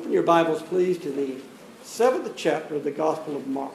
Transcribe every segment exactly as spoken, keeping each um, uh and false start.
Open your Bibles, please, to the seventh chapter of the Gospel of Mark.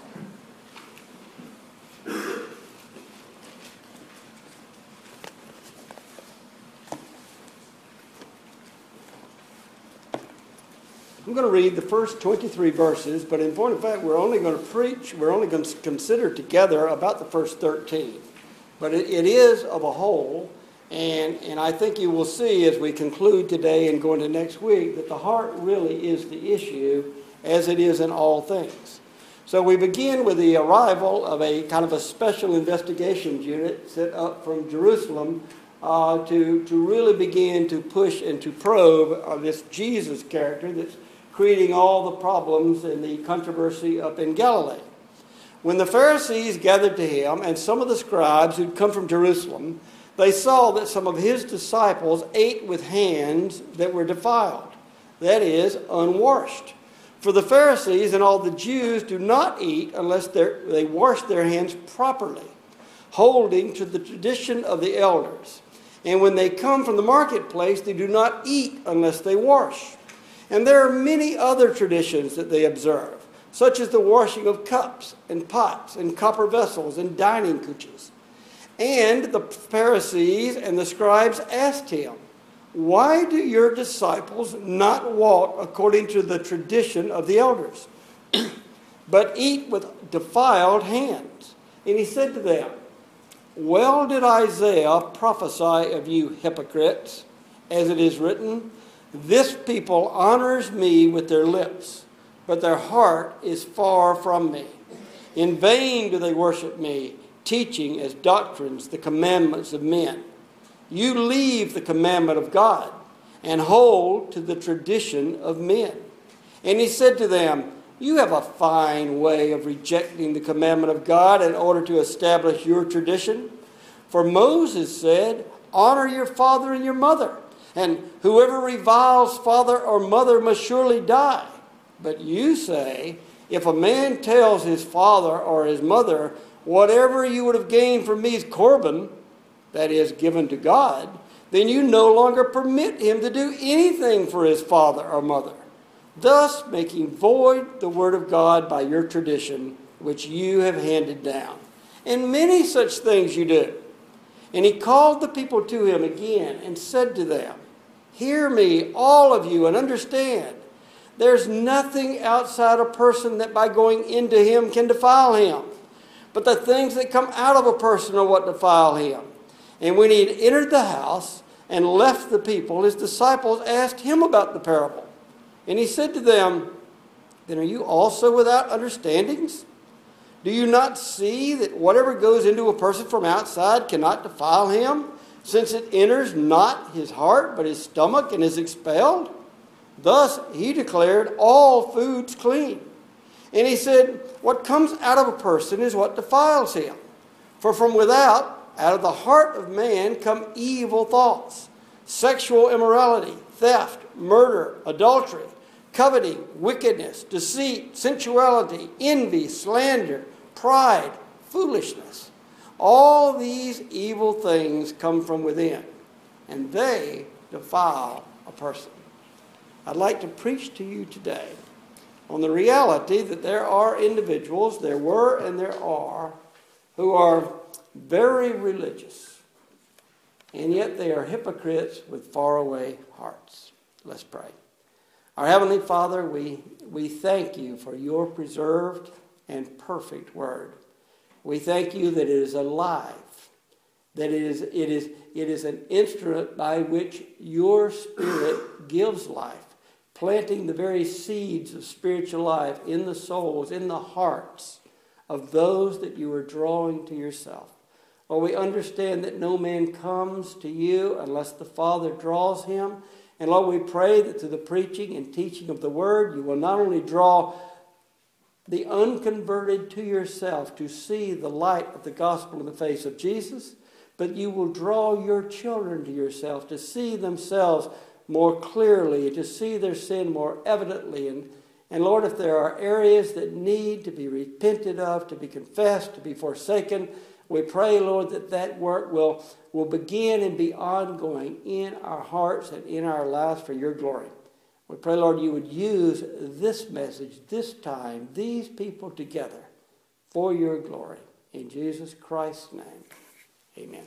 I'm going to read the first twenty-three verses, but in point of fact, we're only going to preach, we're only going to consider together about the first thirteen. But it, it is of a whole, and, and I think you will see as we conclude today and go into next week that the heart really is the issue, as it is in all things. So we begin with the arrival of a kind of a special investigations unit set up from Jerusalem uh, to, to really begin to push and to probe uh, this Jesus character that's creating all the problems and the controversy up in Galilee. When the Pharisees gathered to him and some of the scribes who'd come from Jerusalem, they saw that some of his disciples ate with hands that were defiled, that is, unwashed. For the Pharisees and all the Jews do not eat unless they wash their hands properly, holding to the tradition of the elders. And when they come from the marketplace, they do not eat unless they wash. And there are many other traditions that they observe, such as the washing of cups and pots and copper vessels and dining couches. And the Pharisees and the scribes asked him, "Why do your disciples not walk according to the tradition of the elders, but eat with defiled hands?" And he said to them, "Well did Isaiah prophesy of you hypocrites, as it is written, 'This people honors me with their lips, but their heart is far from me. In vain do they worship me, teaching as doctrines the commandments of men. You leave the commandment of God and hold to the tradition of men.' And he said to them, 'You have a fine way of rejecting the commandment of God in order to establish your tradition. For Moses said, honor your father and your mother, and whoever reviles father or mother must surely die. But you say, if a man tells his father or his mother, whatever you would have gained from me is Corban, that is, given to God, then you no longer permit him to do anything for his father or mother, thus making void the word of God by your tradition, which you have handed down. And many such things you do.' And he called the people to him again and said to them, 'Hear me, all of you, and understand. There's nothing outside a person that by going into him can defile him. But the things that come out of a person are what defile him.' And when he had entered the house and left the people, his disciples asked him about the parable. And he said to them, 'Then are you also without understandings? Do you not see that whatever goes into a person from outside cannot defile him, since it enters not his heart, but his stomach, and is expelled? Thus he declared all foods clean.' And he said, 'What comes out of a person is what defiles him. For from without, out of the heart of man, come evil thoughts, sexual immorality, theft, murder, adultery, coveting, wickedness, deceit, sensuality, envy, slander, pride, foolishness. All these evil things come from within, and they defile a person.'" I'd like to preach to you today on the reality that there are individuals, there were and there are, who are very religious, and yet they are hypocrites with faraway hearts. Let's pray. Our Heavenly Father, we, we thank you for your preserved and perfect word. We thank you that it is alive, that it is, it is, it is an instrument by which your Spirit gives life, planting the very seeds of spiritual life in the souls, in the hearts of those that you are drawing to yourself. Lord, we understand that no man comes to you unless the Father draws him. And Lord, we pray that through the preaching and teaching of the word, you will not only draw the unconverted to yourself to see the light of the gospel in the face of Jesus, but you will draw your children to yourself to see themselves more clearly, to see their sin more evidently. And, and Lord, if there are areas that need to be repented of, to be confessed, to be forsaken, we pray, Lord, that that work will, will begin and be ongoing in our hearts and in our lives for your glory. We pray, Lord, you would use this message, this time, these people together for your glory. In Jesus Christ's name, amen.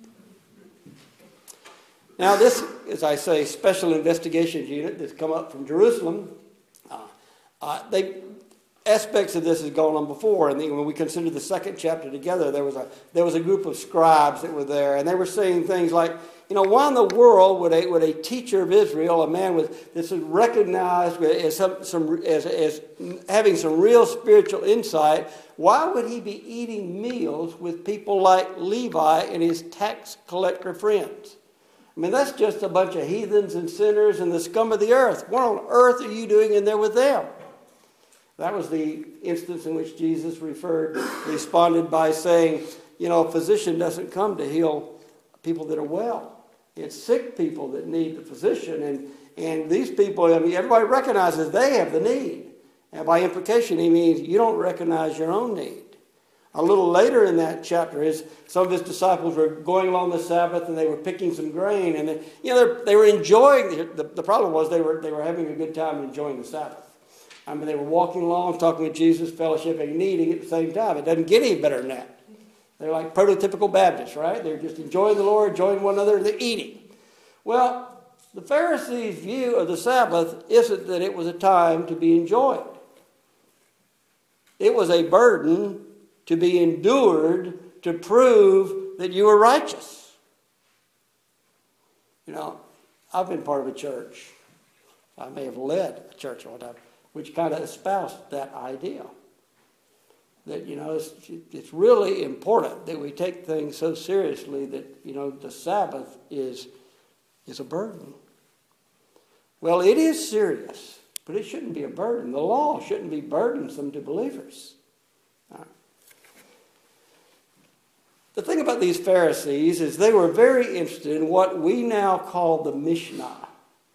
Now this, as I say, special investigations unit that's come up from Jerusalem, uh, uh, they aspects of this has gone on before, and when we consider the second chapter together, there was a there was a group of scribes that were there, and they were saying things like, you know, why in the world would a would a teacher of Israel, a man with this is recognized as some, some as, as having some real spiritual insight, why would he be eating meals with people like Levi and his tax collector friends? I mean, that's just a bunch of heathens and sinners and the scum of the earth. What on earth are you doing in there with them? That was the instance in which Jesus referred, responded by saying, you know, a physician doesn't come to heal people that are well. It's sick people that need the physician. And, and these people, I mean, everybody recognizes they have the need. And by implication, he means you don't recognize your own need. A little later in that chapter, his, some of his disciples were going along the Sabbath and they were picking some grain. And they, you know, they were enjoying, the, the, the problem was they were, they were having a good time enjoying the Sabbath. I mean, they were walking along, talking with Jesus, fellowshipping, and eating at the same time. It doesn't get any better than that. They're like prototypical Baptists, right? They're just enjoying the Lord, enjoying one another, they're eating. Well, the Pharisees' view of the Sabbath isn't that it was a time to be enjoyed. It was a burden to be endured to prove that you were righteous. You know, I've been part of a church. I may have led a church one time, which kind of espoused that idea. That, you know, it's, it's really important that we take things so seriously that, you know, the Sabbath is, is a burden. Well, it is serious, but it shouldn't be a burden. The law shouldn't be burdensome to believers. All right. The thing about these Pharisees is they were very interested in what we now call the Mishnah.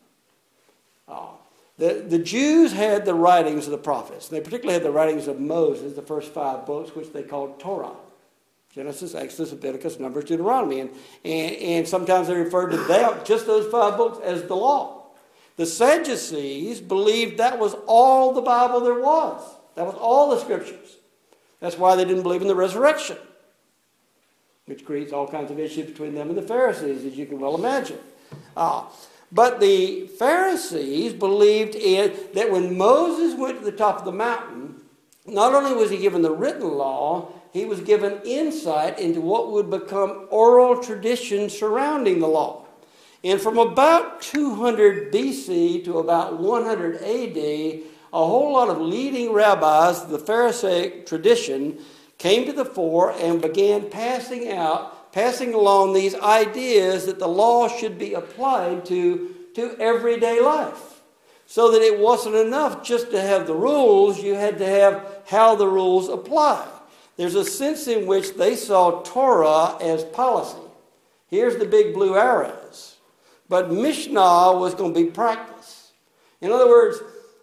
Oh. The, the Jews had the writings of the prophets. They particularly had the writings of Moses, the first five books, which they called Torah. Genesis, Exodus, Leviticus, Numbers, Deuteronomy. And, and, and sometimes they referred to them, just those five books, as the law. The Sadducees believed that was all the Bible there was. That was all the scriptures. That's why they didn't believe in the resurrection, which creates all kinds of issues between them and the Pharisees, as you can well imagine. Uh, But the Pharisees believed in, that when Moses went to the top of the mountain, not only was he given the written law, he was given insight into what would become oral tradition surrounding the law. And from about two hundred B C to about one hundred A D, a whole lot of leading rabbis of the Pharisaic tradition came to the fore and began passing out passing along these ideas that the law should be applied to, to everyday life. So that it wasn't enough just to have the rules, you had to have how the rules apply. There's a sense in which they saw Torah as policy. Here's the big blue arrows. But Mishnah was going to be practice. In other words,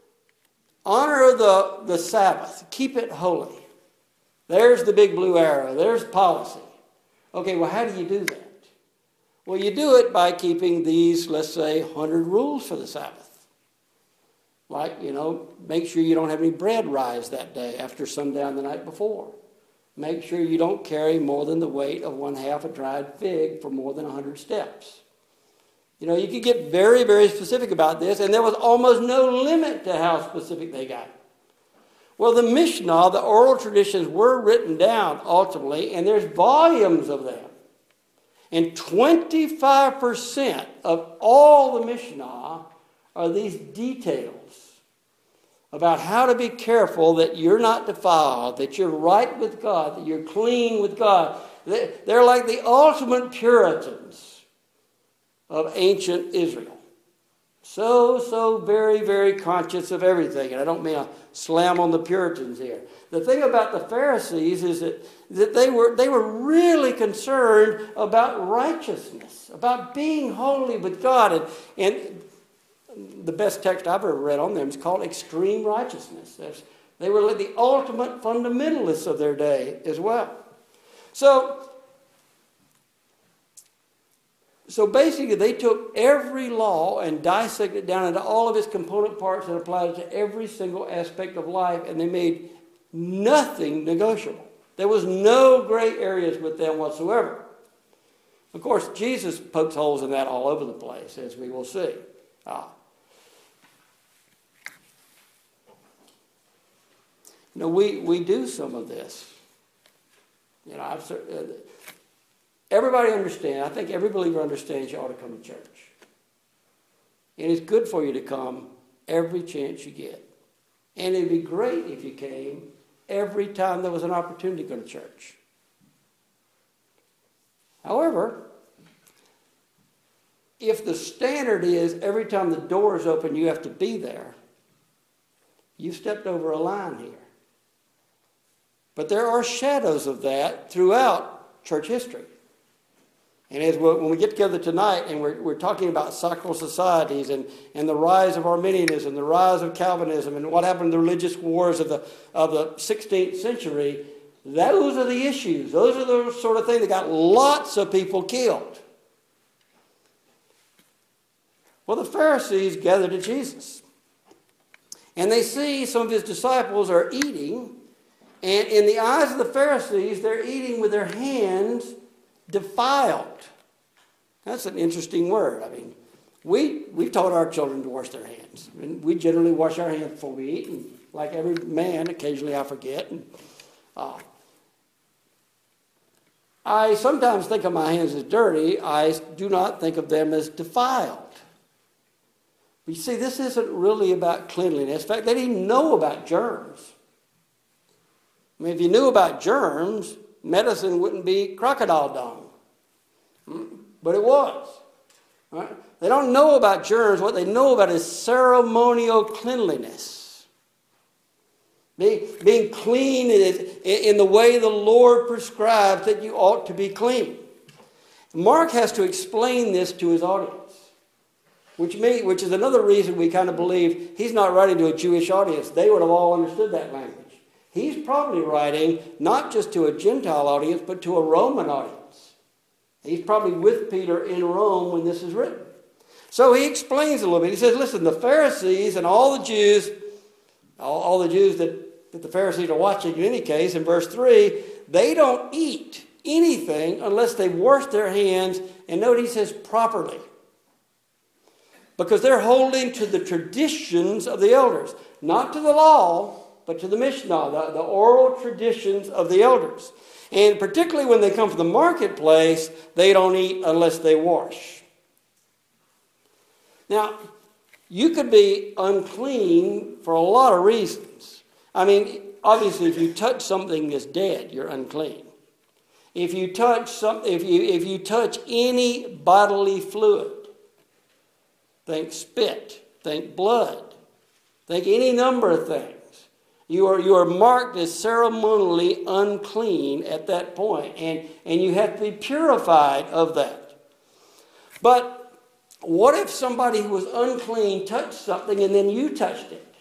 honor the, the Sabbath. Keep it holy. There's the big blue arrow. There's policy. Okay, well, how do you do that? Well, you do it by keeping these, let's say, one hundred rules for the Sabbath. Like, you know, make sure you don't have any bread rise that day after sundown the night before. Make sure you don't carry more than the weight of one half a dried fig for more than one hundred steps. You know, you could get very, very specific about this, and there was almost no limit to how specific they got. Well, the Mishnah, the oral traditions, were written down ultimately, and there's volumes of them. And twenty-five percent of all the Mishnah are these details about how to be careful that you're not defiled, that you're right with God, that you're clean with God. They're like the ultimate Puritans of ancient Israel. So, so very, very conscious of everything. And I don't mean a slam on the Puritans here. The thing about the Pharisees is that, that they were they were really concerned about righteousness, about being holy with God. And, and the best text I've ever read on them is called Extreme Righteousness. There's, they were like the ultimate fundamentalists of their day as well. So, So basically, they took every law and dissected it down into all of its component parts and applied it to every single aspect of life, and they made nothing negotiable. There was no gray areas with them whatsoever. Of course, Jesus pokes holes in that all over the place, as we will see. Ah. You know, we, we do some of this. You know, I've, uh, everybody understands. I think every believer understands you ought to come to church. And it's good for you to come every chance you get. And it'd be great if you came every time there was an opportunity to go to church. However, if the standard is every time the door is open you have to be there, you've stepped over a line here. But there are shadows of that throughout church history. And as we, when we get together tonight and we're, we're talking about sacral societies and, and the rise of Arminianism, the rise of Calvinism, and what happened in the religious wars of the, of the sixteenth century, those are the issues. Those are the sort of things that got lots of people killed. Well, the Pharisees gathered to Jesus. And they see some of his disciples are eating. And in the eyes of the Pharisees, they're eating with their hands defiled. That's an interesting word. I mean, we, we've taught our children to wash their hands. And we generally wash our hands before we eat. And like every man, occasionally I forget. And, uh, I sometimes think of my hands as dirty. I do not think of them as defiled. But you see, this isn't really about cleanliness. In fact, they didn't know about germs. I mean, if you knew about germs, medicine wouldn't be crocodile dung. But it was. Right? They don't know about germs. What they know about is ceremonial cleanliness. Being, being clean in the way the Lord prescribes that you ought to be clean. Mark has to explain this to his audience, which, may, which is another reason we kind of believe he's not writing to a Jewish audience. They would have all understood that language. He's probably writing not just to a Gentile audience, but to a Roman audience. He's probably with Peter in Rome when this is written. So he explains a little bit. He says, listen, the Pharisees and all the Jews, all, all the Jews that, that the Pharisees are watching in any case, in verse three, they don't eat anything unless they wash their hands, and note he says properly. Because they're holding to the traditions of the elders, not to the law, but to the Mishnah, the, the oral traditions of the elders. And particularly when they come from the marketplace, they don't eat unless they wash. Now, you could be unclean for a lot of reasons. I mean, obviously, if you touch something that's dead, you're unclean. If you touch some, if you if you touch any bodily fluid, think spit, think blood, think any number of things. You are, you are marked as ceremonially unclean at that point, and, and you have to be purified of that. But what if somebody who was unclean touched something and then you touched it?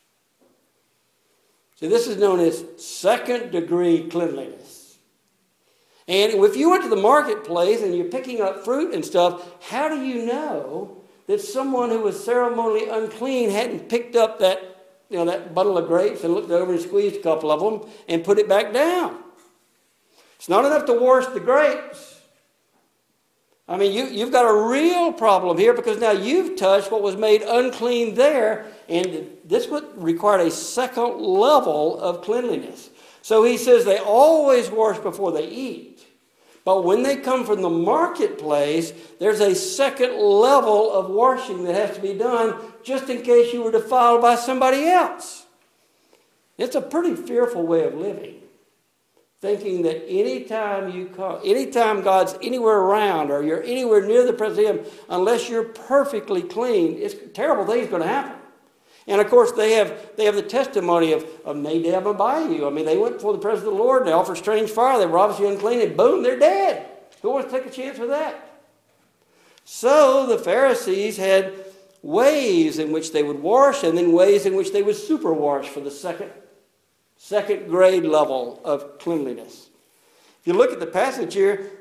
See, this is known as second degree cleanliness. And if you went to the marketplace and you're picking up fruit and stuff, how do you know that someone who was ceremonially unclean hadn't picked up that You know, that bundle of grapes and looked over and squeezed a couple of them and put it back down? It's not enough to wash the grapes. I mean, you, you've got a real problem here because now you've touched what was made unclean there, and this would require a second level of cleanliness. So he says they always wash before they eat. But when they come from the marketplace, there's a second level of washing that has to be done just in case you were defiled by somebody else. It's a pretty fearful way of living, thinking that anytime you come, anytime God's anywhere around or you're anywhere near the presence of Him, unless you're perfectly clean, it's a terrible thing's going to happen. And of course, they have they have the testimony of, of Nadab and Abihu. I mean, they went before the presence of the Lord and they offered strange fire. They were obviously unclean, and boom, they're dead. Who wants to take a chance with that? So the Pharisees had ways in which they would wash, and then ways in which they would super wash for the second, second grade level of cleanliness. If you look at the passage here,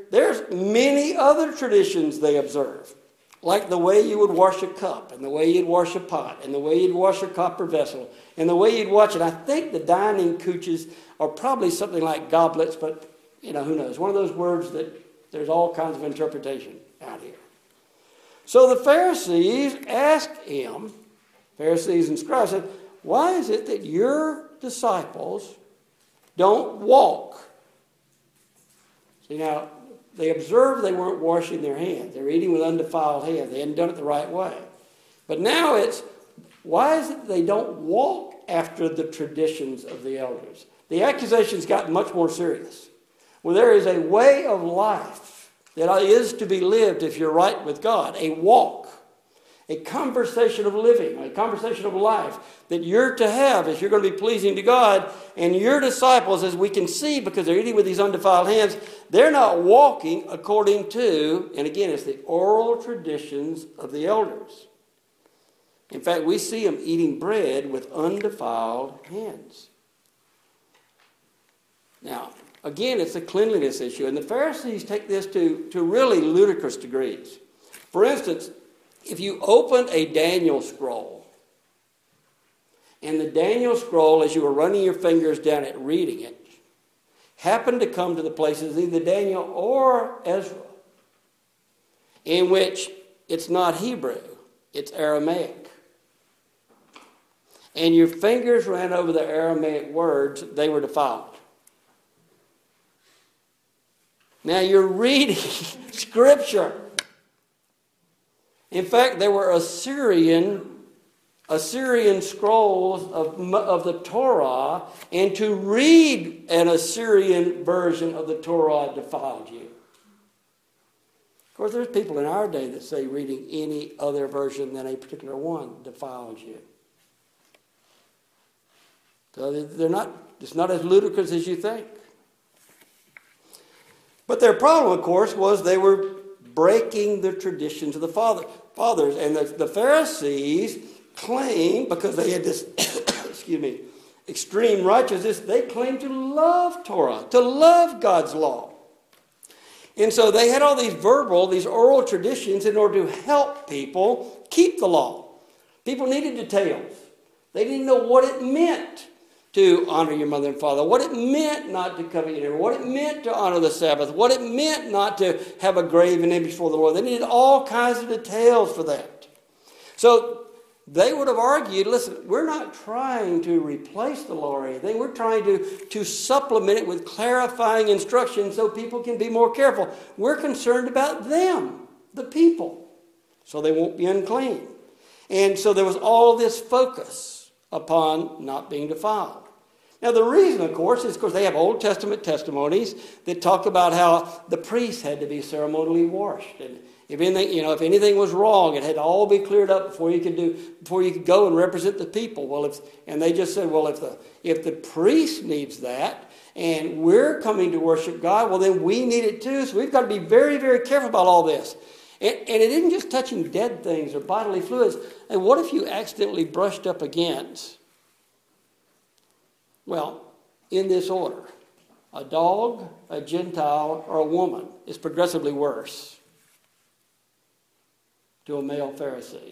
there's many other traditions they observe, like the way you would wash a cup, and the way you'd wash a pot, and the way you'd wash a copper vessel, and the way you'd wash it. I think the dining couches are probably something like goblets, but, you know, who knows? One of those words that there's all kinds of interpretation out here. So the Pharisees asked him, Pharisees and scribes said, why is it that your disciples don't walk? See, now, they observed they weren't washing their hands. They were eating with undefiled hands. They hadn't done it the right way. But now it's, why is it they don't walk after the traditions of the elders? The accusation's gotten much more serious. Well, there is a way of life that is to be lived if you're right with God, a walk, a conversation of living, a conversation of life that you're to have if you're going to be pleasing to God. And your disciples, as we can see, because they're eating with these undefiled hands, they're not walking according to, and again, it's the oral traditions of the elders. In fact, we see them eating bread with undefiled hands. Now, again, it's a cleanliness issue, and the Pharisees take this to, to really ludicrous degrees. For instance, if you open a Daniel scroll, and the Daniel scroll, as you were running your fingers down it, reading it, happened to come to the places either Daniel or Ezra, in which it's not Hebrew, it's Aramaic. And your fingers ran over the Aramaic words, they were defiled. Now you're reading Scripture. In fact, there were Assyrian Assyrian scrolls of, of the Torah, and to read an Assyrian version of the Torah defiled you. Of course, there's people in our day that say reading any other version than a particular one defiles you. So they're not, it's not as ludicrous as you think. But their problem, of course, was they were breaking the traditions of the father, fathers. And the, the Pharisees claimed, because they had this, excuse me, extreme righteousness, they claimed to love Torah, to love God's law. And so they had all these verbal, these oral traditions in order to help people keep the law. People needed details. They didn't know what it meant to honor your mother and father, what it meant not to covet your neighbor, what it meant to honor the Sabbath, what it meant not to have a graven image before the Lord. They needed all kinds of details for that. So they would have argued, listen, we're not trying to replace the law or anything. We're trying to, to supplement it with clarifying instruction so people can be more careful. We're concerned about them, the people, so they won't be unclean. And so there was all this focus upon not being defiled. Now, the reason, of course, is because they have Old Testament testimonies that talk about how the priests had to be ceremonially washed, and if anything, you know, if anything was wrong, it had to all be cleared up before you could do, before you could go and represent the people. Well, if and they just said, well, if the if the priest needs that, and we're coming to worship God, well, then we need it too. So we've got to be very, very careful about all this. And, and it isn't just touching dead things or bodily fluids. And what if you accidentally brushed up against? Well, in this order, a dog, a Gentile, or a woman is progressively worse to a male Pharisee.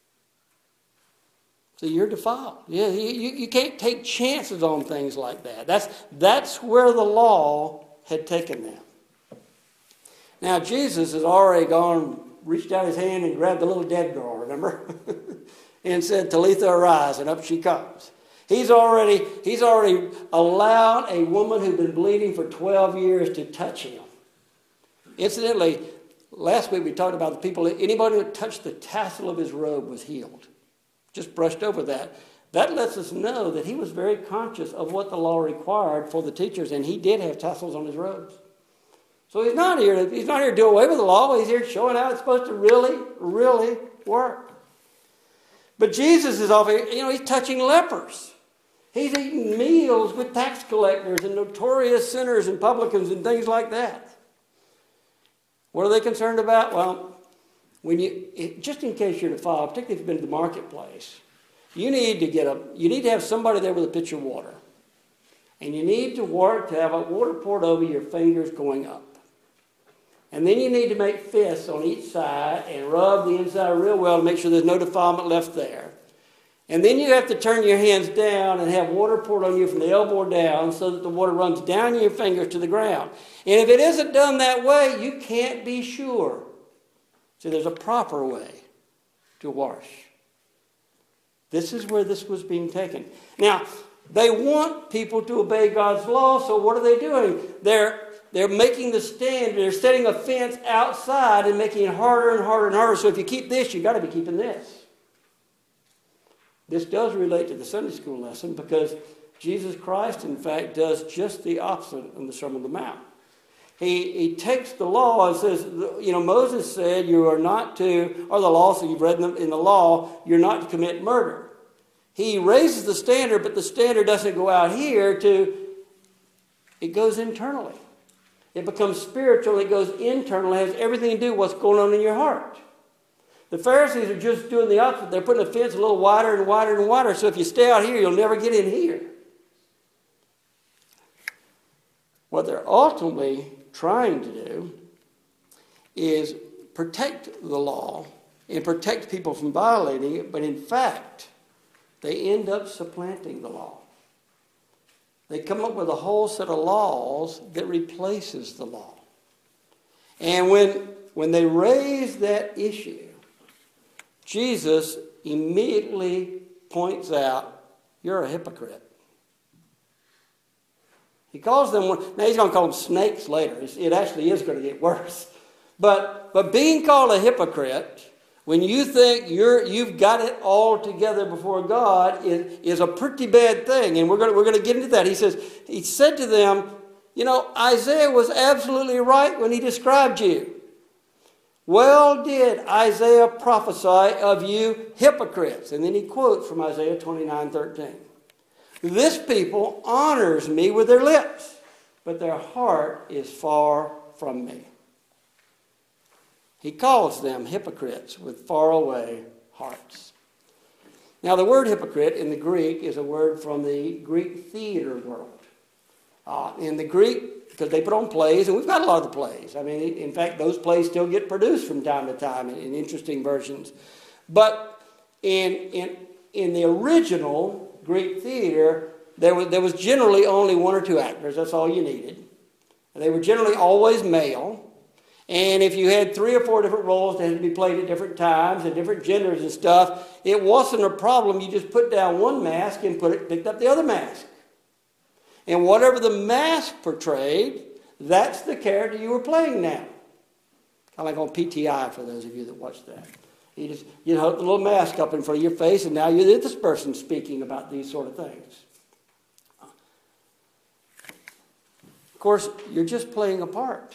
So you're defiled. Yeah, you, you, you can't take chances on things like that. That's, that's where the law had taken them. Now, Jesus has already gone, reached out his hand and grabbed the little dead girl, remember? And said, Talitha, arise, and up she comes. He's already, he's already allowed a woman who'd been bleeding for twelve years to touch him. Incidentally, last week we talked about the people, anybody who touched the tassel of his robe was healed. Just brushed over that. That lets us know that he was very conscious of what the law required for the teachers, and he did have tassels on his robes. So he's not here to, he's not here to do away with the law. He's here showing how it's supposed to really, really work. But Jesus is off here, you know, he's touching lepers. He's eating meals with tax collectors and notorious sinners and publicans and things like that. What are they concerned about? Well, when you, just in case you're defiled, particularly if you've been to the marketplace, you need to get a, you need to have somebody there with a pitcher of water. And you need to work to have a water poured over your fingers going up. And then you need to make fists on each side and rub the inside real well to make sure there's no defilement left there. And then you have to turn your hands down and have water poured on you from the elbow down so that the water runs down your fingers to the ground. And if it isn't done that way, you can't be sure. So there's a proper way to wash. This is where this was being taken. Now, they want people to obey God's law, so what are they doing? They're They're making the standard. They're setting a fence outside and making it harder and harder and harder. So if you keep this, you've got to be keeping this. This does relate to the Sunday school lesson because Jesus Christ, in fact, does just the opposite in the Sermon on the Mount. He, he takes the law and says, you know, Moses said you are not to, or the law, so you've read in the, in the law, you're not to commit murder. He raises the standard, but the standard doesn't go out here to, it goes internally. It becomes spiritual. It goes internal. It has everything to do with what's going on in your heart. The Pharisees are just doing the opposite. They're putting the fence a little wider and wider and wider. So if you stay out here, you'll never get in here. What they're ultimately trying to do is protect the law and protect people from violating it. But in fact, they end up supplanting the law. They come up with a whole set of laws that replaces the law. And when, when they raise that issue, Jesus immediately points out, you're a hypocrite. He calls them, now he's going to call them snakes later. It actually is going to get worse. But, but being called a hypocrite, when you think you're, you've got it all together before God, is, is a pretty bad thing. And we're going, to, we're going to get into that. He says, he said to them, you know, Isaiah was absolutely right when he described you. Well did Isaiah prophesy of you hypocrites. And then he quotes from Isaiah twenty-nine thirteen. This people honors me with their lips, but their heart is far from me. He calls them hypocrites with faraway hearts. Now, the word hypocrite in the Greek is a word from the Greek theater world. Uh, in the Greek, because they put on plays, and we've got a lot of the plays. I mean, in fact, those plays still get produced from time to time in, in interesting versions. But in, in, in the original Greek theater, there was, there was generally only one or two actors. That's all you needed. And they were generally always male. And if you had three or four different roles that had to be played at different times and different genders and stuff, it wasn't a problem. You just put down one mask and put it, picked up the other mask. And whatever the mask portrayed, that's the character you were playing now. Kind of like on P T I for those of you that watch that. You just, you know, the little mask up in front of your face, and now you're this person speaking about these sort of things. Of course, you're just playing a part.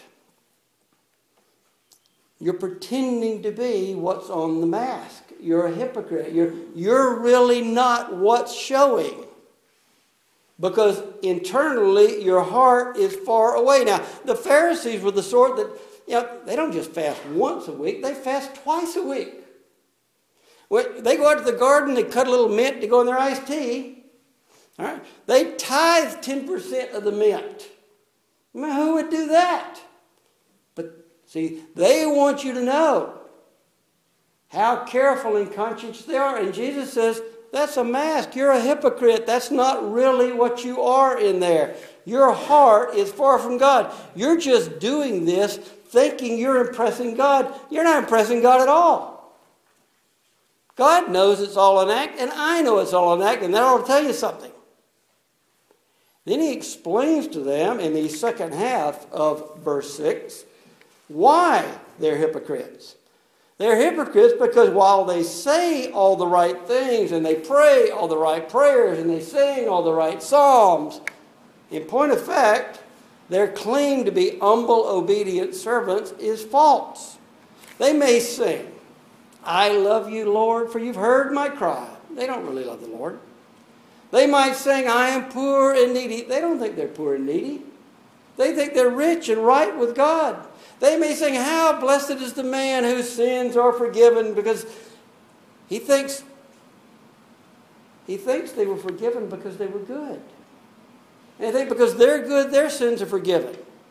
You're pretending to be what's on the mask. You're a hypocrite. You're, you're really not what's showing. Because internally, your heart is far away. Now, the Pharisees were the sort that, you know, they don't just fast once a week. They fast twice a week. When they go out to the garden, they cut a little mint to go in their iced tea. All right? They tithe ten percent of the mint. I mean, who would do that? But, see, they want you to know how careful and conscious they are. And Jesus says, that's a mask. You're a hypocrite. That's not really what you are in there. Your heart is far from God. You're just doing this thinking you're impressing God. You're not impressing God at all. God knows it's all an act, and I know it's all an act, and that ought to tell you something. Then he explains to them in the second half of verse six why they're hypocrites. They're hypocrites because while they say all the right things and they pray all the right prayers and they sing all the right psalms, in point of fact, their claim to be humble, obedient servants is false. They may sing, I love you, Lord, for you've heard my cry. They don't really love the Lord. They might sing, I am poor and needy. They don't think they're poor and needy. They think they're rich and right with God. They may sing, how blessed is the man whose sins are forgiven, because he thinks, he thinks they were forgiven because they were good. And they think because they're good, their sins are forgiven.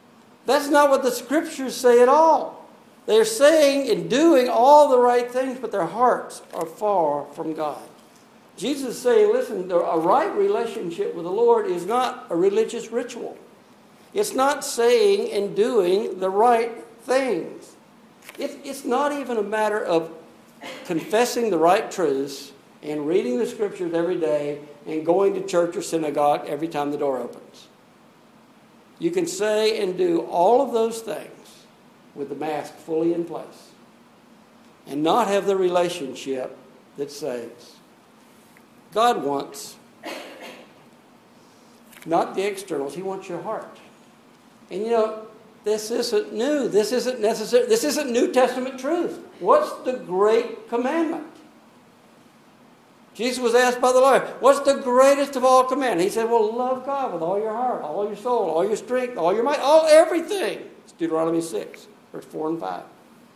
That's not what the Scriptures say at all. They're saying and doing all the right things, but their hearts are far from God. Jesus is saying, listen, a right relationship with the Lord is not a religious ritual. It's not saying and doing the right things. It, it's not even a matter of confessing the right truths and reading the Scriptures every day and going to church or synagogue every time the door opens. You can say and do all of those things with the mask fully in place and not have the relationship that saves. God wants not the externals. He wants your heart. And you know, this isn't new. This isn't necessary. This isn't New Testament truth. What's the great commandment? Jesus was asked by the lawyer, what's the greatest of all commandments? He said, well, love God with all your heart, all your soul, all your strength, all your might, all everything. It's Deuteronomy six, verse four and five.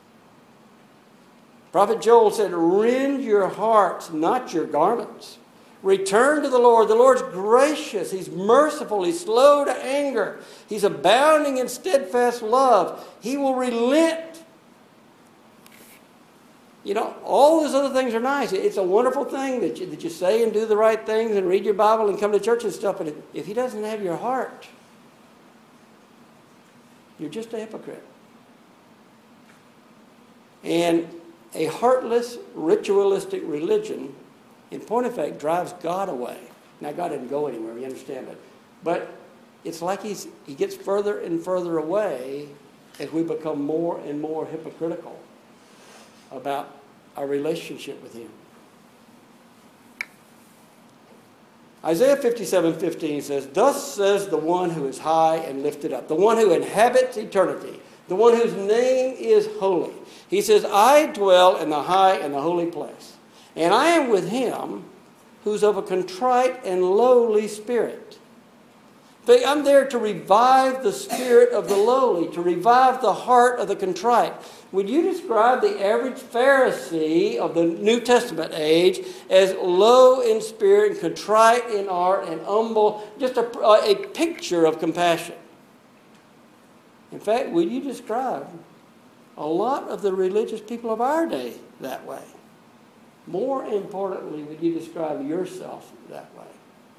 Prophet Joel said, rend your hearts, not your garments. Return to the Lord. The Lord's gracious. He's merciful. He's slow to anger. He's abounding in steadfast love. He will relent. You know, all those other things are nice. It's a wonderful thing that you, that you say and do the right things and read your Bible and come to church and stuff. But if, if He doesn't have your heart, you're just a hypocrite. And a heartless, ritualistic religion, in point of fact, drives God away. Now, God didn't go anywhere, we understand it. But it's like he's, he gets further and further away as we become more and more hypocritical about our relationship with Him. Isaiah fifty-seven fifteen says, thus says the one who is high and lifted up, the one who inhabits eternity, the one whose name is holy. He says, I dwell in the high and the holy place, and I am with him who's of a contrite and lowly spirit. I'm there to revive the spirit of the lowly, to revive the heart of the contrite. Would you describe the average Pharisee of the New Testament age as low in spirit and contrite in heart and humble, just a, a picture of compassion? In fact, would you describe a lot of the religious people of our day that way? More importantly, would you describe yourself that way?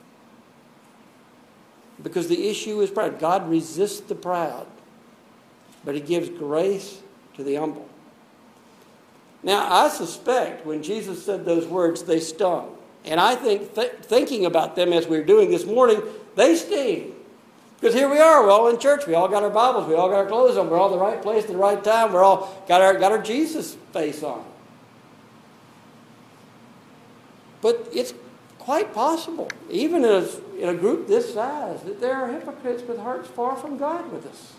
Because the issue is pride. God resists the proud, but He gives grace to the humble. Now, I suspect when Jesus said those words, they stung. And I think, th- thinking about them as we were doing this morning, they sting. Because here we are, we're all in church, we all got our Bibles, we all got our clothes on, we're all in the right place at the right time, we're all got our, got our Jesus face on. But it's quite possible, even as in a group this size, that there are hypocrites with hearts far from God with us.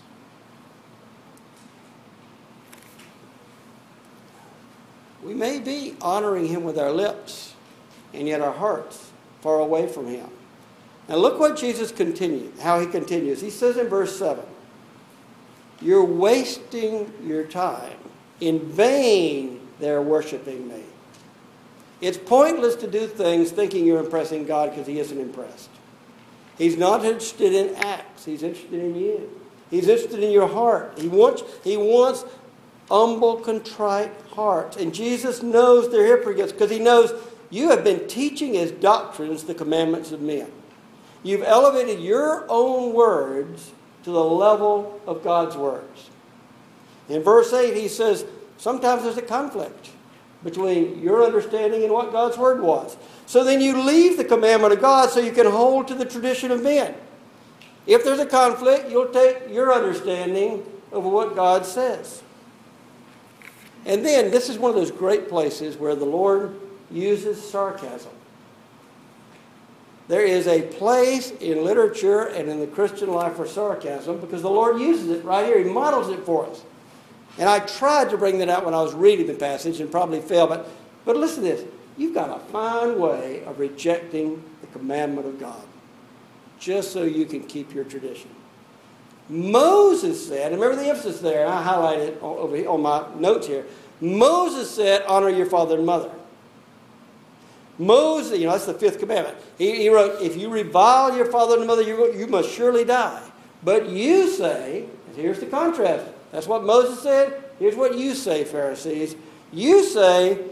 We may be honoring Him with our lips, and yet our hearts far away from Him. Now look what Jesus continues, how He continues. He says in verse seven, you're wasting your time. In vain they're worshiping me. It's pointless to do things thinking you're impressing God because He isn't impressed. He's not interested in acts. He's interested in you. He's interested in your heart. He wants, he wants humble, contrite hearts. And Jesus knows they're hypocrites because He knows you have been teaching as doctrines the commandments of men. You've elevated your own words to the level of God's words. In verse eight, He says, sometimes there's a conflict between your understanding and what God's word was. So then you leave the commandment of God so you can hold to the tradition of men. If there's a conflict, you'll take your understanding of what God says. And then, this is one of those great places where the Lord uses sarcasm. There is a place in literature and in the Christian life for sarcasm because the Lord uses it right here. He models it for us. And I tried to bring that out when I was reading the passage and probably failed. But, but listen to this. You've got a fine way of rejecting the commandment of God just so you can keep your tradition. Moses said, and remember the emphasis there, and I highlighted it over here on my notes here. Moses said, honor your father and mother. Moses, you know, that's the fifth commandment. He, he wrote, if you revile your father and mother, you, you must surely die. But you say, And here's the contrast. That's what Moses said. Here's what you say, Pharisees. You say,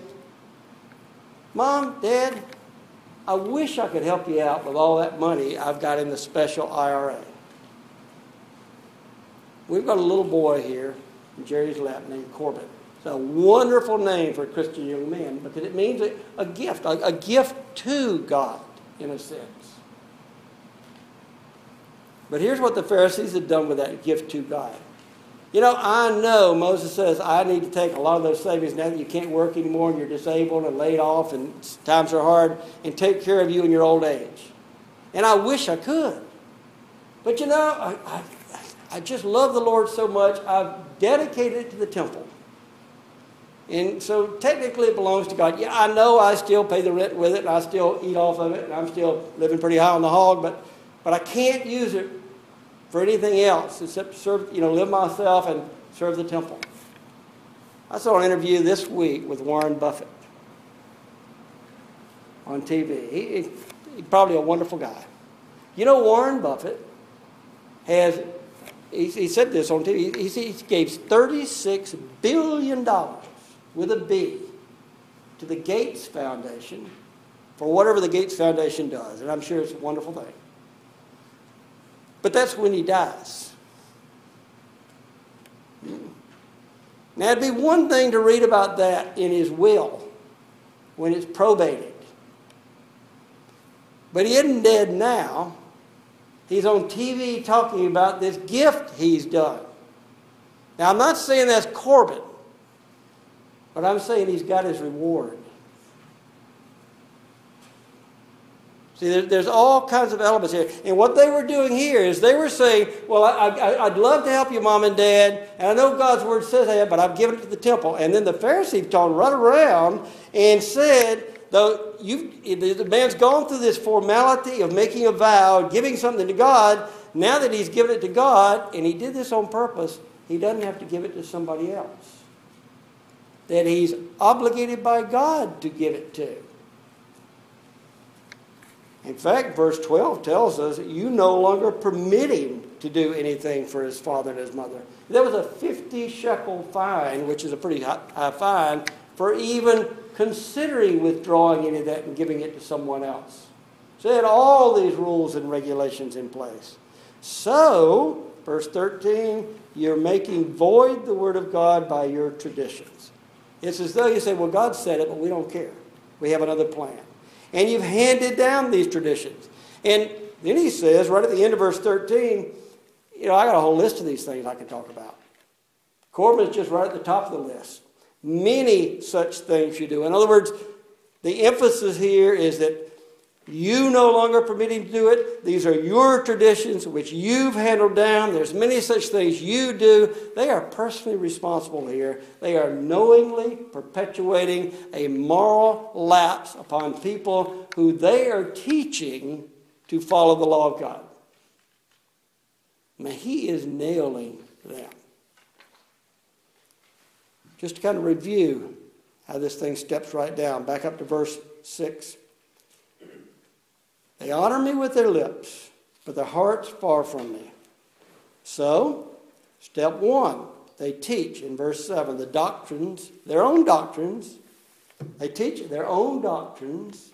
Mom, Dad, I wish I could help you out with all that money I've got in the special I R A. We've got a little boy here in Jerry's lap named Corbin. It's a wonderful name for a Christian young man because it means a, a gift, a, a gift to God, in a sense. But here's what the Pharisees had done with that gift to God. You know, I know Moses says, I need to take a lot of those savings now that you can't work anymore and you're disabled and laid off and times are hard, and take care of you in your old age. And I wish I could. But you know, I, I, I just love the Lord so much, I've dedicated it to the temple. And so technically it belongs to God. Yeah, I know I still pay the rent with it, and I still eat off of it, and I'm still living pretty high on the hog, but, but I can't use it for anything else except serve, you know, live myself and serve the temple. I saw an interview this week with Warren Buffett on T V. He, he's probably a wonderful guy. You know, Warren Buffett has, he, he said this on T V, he, he gave thirty-six billion dollars with a B to the Gates Foundation for whatever the Gates Foundation does. And I'm sure it's a wonderful thing. But that's when he dies. Now, it'd be one thing to read about that in his will when it's probated. But he isn't dead now. He's on T V talking about this gift he's done. Now, I'm not saying that's Corbin, but I'm saying he's got his reward. See, there's all kinds of elements here. And what they were doing here is they were saying, well, I, I, I'd love to help you, Mom and Dad, and I know God's Word says that, but I've given it to the temple. And then the Pharisees turned right around and said, though you've, the man's gone through this formality of making a vow, giving something to God, now that he's given it to God, and he did this on purpose, he doesn't have to give it to somebody else that he's obligated by God to give it to. In fact, verse twelve tells us that you no longer permit him to do anything for his father and his mother. There was a fifty shekel fine, which is a pretty high fine, for even considering withdrawing any of that and giving it to someone else. So they had all these rules and regulations in place. So, verse thirteen, you're making void the word of God by your traditions. It's as though you say, well, God said it, but we don't care. We have another plan. And you've handed down these traditions. And then he says, right at the end of verse thirteen, you know, I got a whole list of these things I can talk about. Corbin's just right at the top of the list. Many such things you do. In other words, the emphasis here is that you no longer permit him to do it. These are your traditions which you've handled down. There's many such things you do. They are personally responsible here. They are knowingly perpetuating a moral lapse upon people who they are teaching to follow the law of God. Now, he is nailing them. Just to kind of review how this thing steps right down. Back up to verse six. They honor me with their lips, but their heart's far from me. So, step one, they teach in verse seven the doctrines, their own doctrines. They teach their own doctrines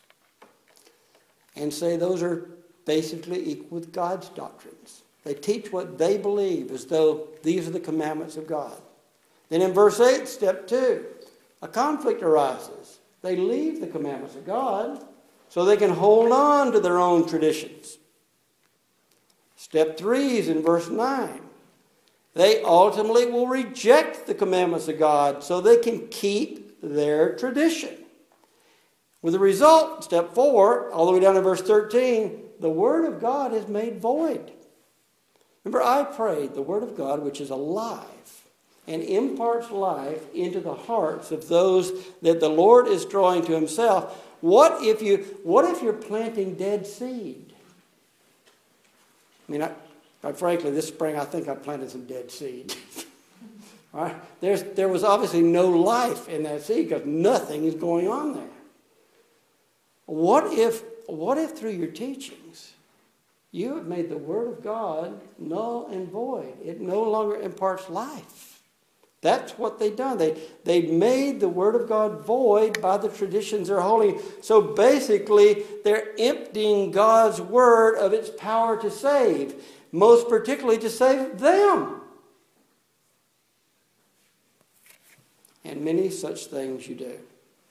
and say those are basically equal with God's doctrines. They teach what they believe as though these are the commandments of God. Then in verse eight, step two, a conflict arises. They leave the commandments of God so they can hold on to their own traditions. Step three is in verse nine. They ultimately will reject the commandments of God so they can keep their tradition. With the result, step four, all the way down to verse thirteen, the word of God is made void. Remember, I prayed the word of God, which is alive and imparts life into the hearts of those that the Lord is drawing to himself. What if you? What if you're planting dead seed? I mean, I, quite frankly, this spring I think I planted some dead seed. All right? There's, there was obviously no life in that seed because nothing is going on there. What if? What if through your teachings You have made the Word of God null and void. It no longer imparts life. That's what they've done. They, they made the Word of God void by the traditions they're holding. So basically, they're emptying God's Word of its power to save, most particularly to save them. And many such things you do.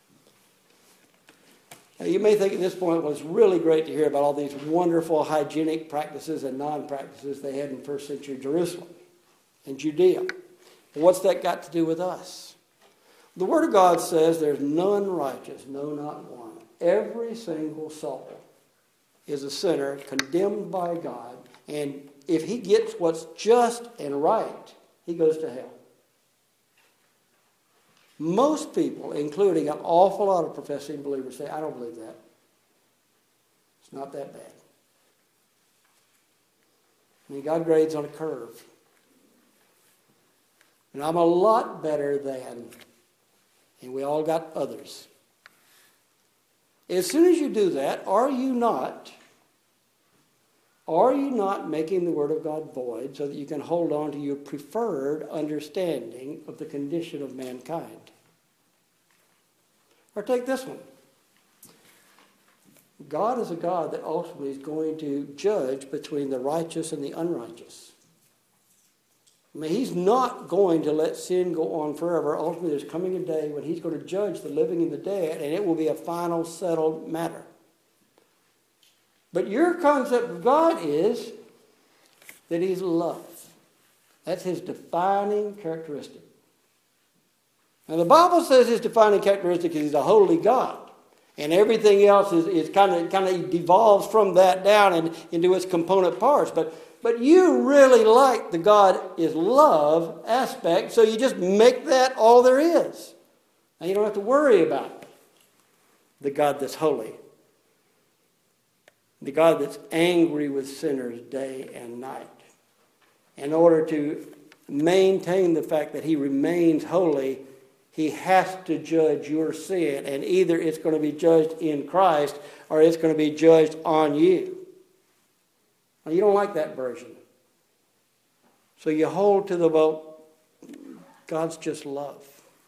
Now, you may think at this point, well, it's really great to hear about all these wonderful hygienic practices and non-practices they had in first century Jerusalem and Judea. What's that got to do with us? The Word of God says there's none righteous, no, not one. Every single soul is a sinner condemned by God, and if he gets what's just and right, he goes to hell. Most people, including an awful lot of professing believers, say, I don't believe that. It's not that bad. I mean, God grades on a curve. And I'm a lot better than, and we all got others. As soon as you do that, are you not, are you not making the Word of God void so that you can hold on to your preferred understanding of the condition of mankind? Or take this one. God is a God that ultimately is going to judge between the righteous and the unrighteous. I mean, he's not going to let sin go on forever. Ultimately, there's coming a day when he's going to judge the living and the dead, and it will be a final settled matter. But your concept of God is that he's love. That's his defining characteristic. Now, the Bible says his defining characteristic is he's a holy God. And everything else is, is kind of kind of devolves from that down and into its component parts. But But you really like the God is love aspect, so you just make that all there is. And you don't have to worry about the God that's holy. The God that's angry with sinners day and night. In order to maintain the fact that he remains holy, he has to judge your sin. And either it's going to be judged in Christ or it's going to be judged on you. Now, you don't like that version. So you hold to the, well, God's just love.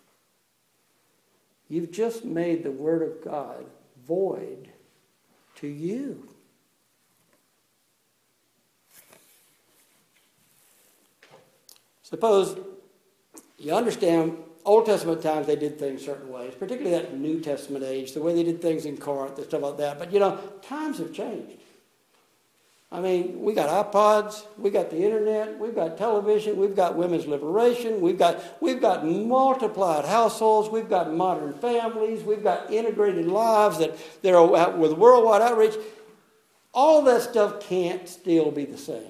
You've just made the Word of God void to you. Suppose you understand Old Testament times they did things certain ways, particularly that New Testament age, the way they did things in Corinth and stuff like that. But, you know, times have changed. I mean, we got iPods, we got the internet, we've got television, we've got women's liberation, we've got we've got multiplied households, we've got modern families, we've got integrated lives that, that are out with worldwide outreach. All that stuff can't still be the same.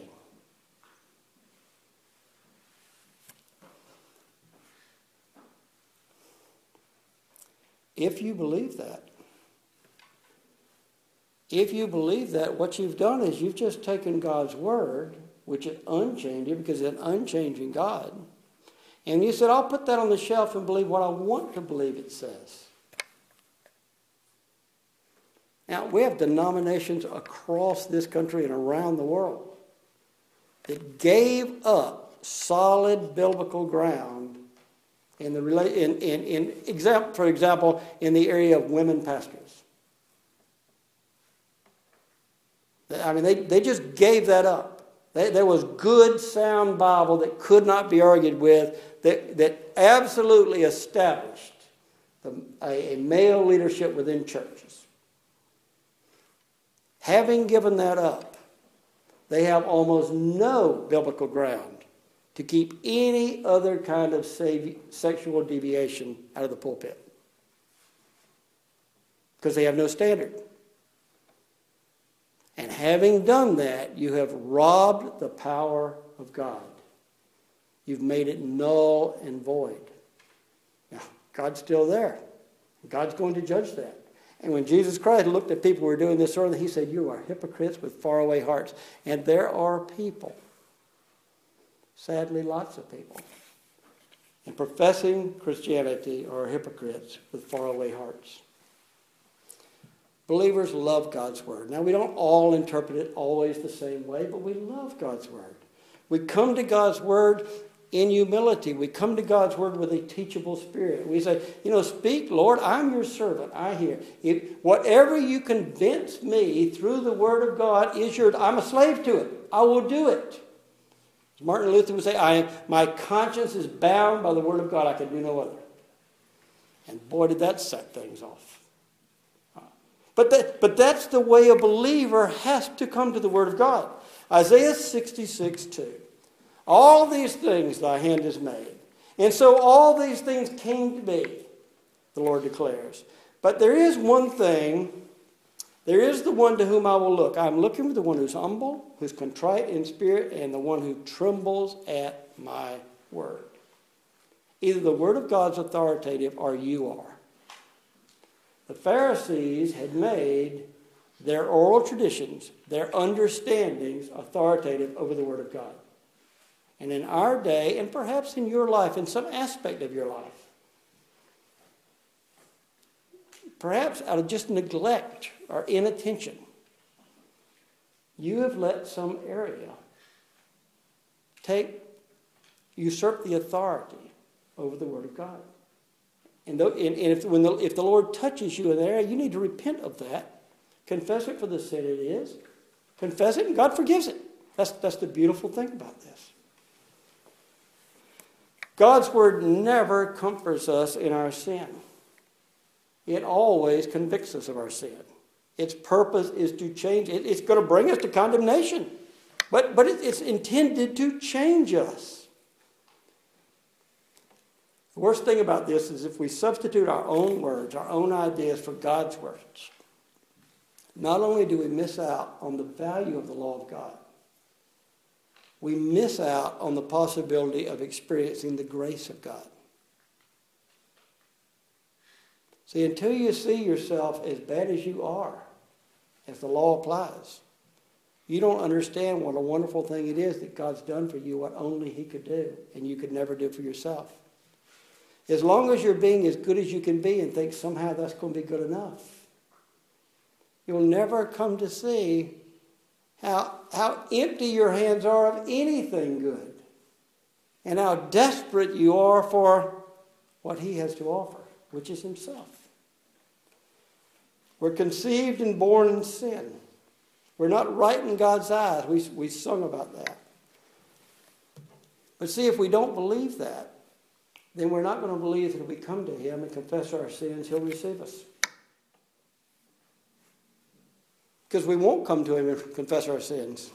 If you believe that, If you believe that, what you've done is you've just taken God's Word, which is unchanging because it's an unchanging God, and you said, I'll put that on the shelf and believe what I want to believe it says. Now, we have denominations across this country and around the world that gave up solid biblical ground in the in, in, in example, for example, in the area of women pastors. I mean, they, they just gave that up. They, there was good, sound Bible that could not be argued with, that, that absolutely established the, a, a male leadership within churches. Having given that up, they have almost no biblical ground to keep any other kind of sexual deviation out of the pulpit. Because they have no standard. And having done that, you have robbed the power of God. You've made it null and void. Now, God's still there. God's going to judge that. And when Jesus Christ looked at people who were doing this sort of thing, he said, you are hypocrites with faraway hearts. And there are people, sadly lots of people, and professing Christianity are hypocrites with faraway hearts. Believers love God's Word. Now, we don't all interpret it always the same way, but we love God's Word. We come to God's Word in humility. We come to God's Word with a teachable spirit. We say, you know, speak, Lord, I'm your servant. I hear. If whatever you convince me through the Word of God is yours, I'm a slave to it. I will do it. As Martin Luther would say, I, my conscience is bound by the Word of God. I can do no other. And boy, did that set things off. But, that, but that's the way a believer has to come to the Word of God. Isaiah sixty-six two. All these things thy hand has made. And so all these things came to be, the Lord declares. But there is one thing, there is the one to whom I will look. I'm looking for the one who's humble, who's contrite in spirit, and the one who trembles at my word. Either the Word of God's authoritative or you are. The Pharisees had made their oral traditions, their understandings, authoritative over the Word of God. And in our day, and perhaps in your life, in some aspect of your life, perhaps out of just neglect or inattention, you have let some area take, usurp the authority over the Word of God. And, th- and, and if, when the, if the Lord touches you in that area, you need to repent of that. Confess it for the sin it is. Confess it and God forgives it. That's, that's the beautiful thing about this. God's Word never comforts us in our sin. It always convicts us of our sin. Its purpose is to change. It, it's going to bring us to condemnation. But, but it, it's intended to change us. The worst thing about this is if we substitute our own words, our own ideas for God's words, not only do we miss out on the value of the law of God, we miss out on the possibility of experiencing the grace of God. See, until you see yourself as bad as you are, as the law applies, you don't understand what a wonderful thing it is that God's done for you, what only He could do, and you could never do for yourself. As long as you're being as good as you can be and think somehow that's going to be good enough, you'll never come to see how, how empty your hands are of anything good and how desperate you are for what He has to offer, which is Himself. We're conceived and born in sin. We're not right in God's eyes. We, we sung about that. But see, if we don't believe that, then we're not going to believe that if we come to Him and confess our sins, He'll receive us. Because we won't come to Him and confess our sins.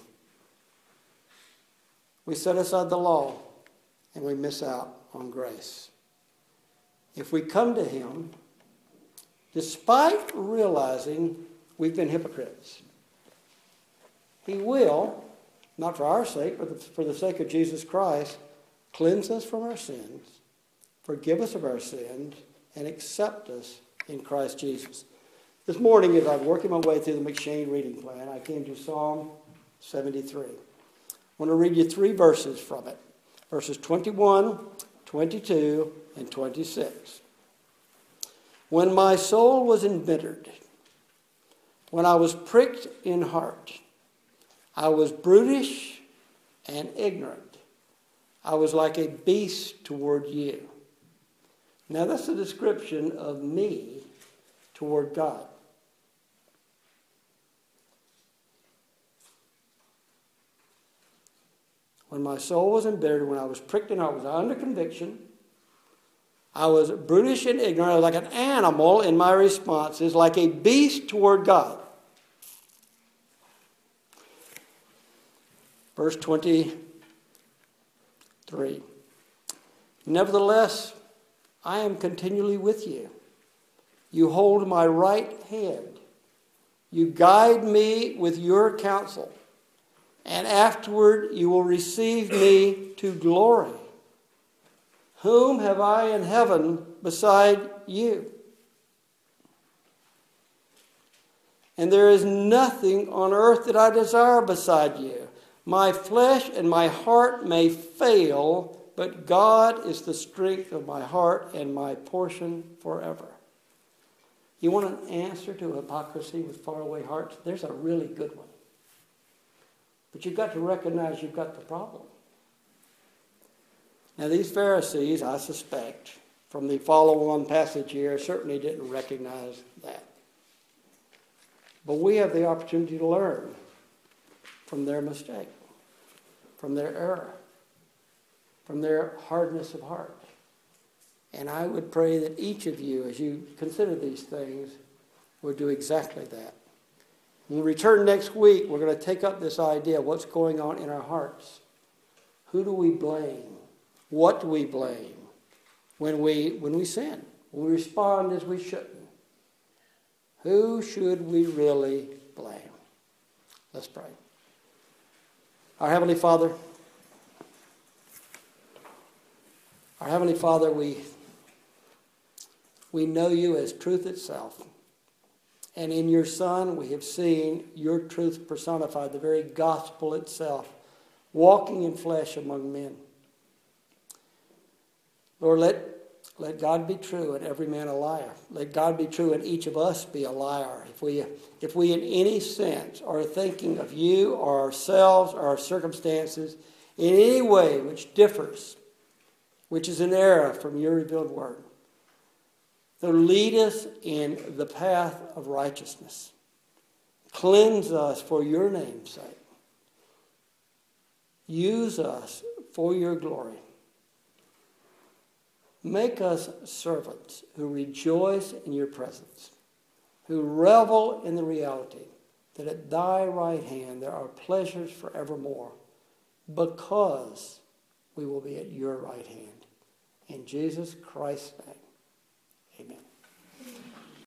We set aside the law and we miss out on grace. If we come to Him, despite realizing we've been hypocrites, He will, not for our sake, but for the sake of Jesus Christ, cleanse us from our sins, forgive us of our sins, and accept us in Christ Jesus. This morning, as I was working my way through the McShane reading plan, I came to Psalm seventy-three. I want to read you three verses from it. Verses twenty-one, twenty-two, and twenty-six. When my soul was embittered, when I was pricked in heart, I was brutish and ignorant. I was like a beast toward you. Now that's a description of me toward God. When my soul was embittered, when I was pricked in heart, I was under conviction. I was brutish and ignorant. I was like an animal in my responses, like a beast toward God. Verse twenty-three. Nevertheless, I am continually with you. You hold my right hand. You guide me with your counsel. And afterward you will receive me to glory. Whom have I in heaven beside you? And there is nothing on earth that I desire beside you. My flesh and my heart may fail, but God is the strength of my heart and my portion forever. You want an answer to hypocrisy with faraway hearts? There's a really good one. But you've got to recognize you've got the problem. Now, these Pharisees, I suspect, from the follow-on passage here, certainly didn't recognize that. But we have the opportunity to learn from their mistake, from their error, from their hardness of heart. And I would pray that each of you, as you consider these things, would do exactly that. When we return next week, we're going to take up this idea of what's going on in our hearts. Who do we blame? What do we blame when we, when we sin? When we respond as we shouldn't? Who should we really blame? Let's pray. Our Heavenly Father, our Heavenly Father, we, we know you as truth itself. And in your Son, we have seen your truth personified, the very gospel itself, walking in flesh among men. Lord, let, let God be true and every man a liar. Let God be true and each of us be a liar. If we, if we in any sense are thinking of you or ourselves or our circumstances in any way which differs, which is an error from your revealed word, so lead us in the path of righteousness. Cleanse us for your name's sake. Use us for your glory. Make us servants who rejoice in your presence, who revel in the reality that at thy right hand there are pleasures forevermore, because we will be at your right hand. In Jesus Christ's name, amen.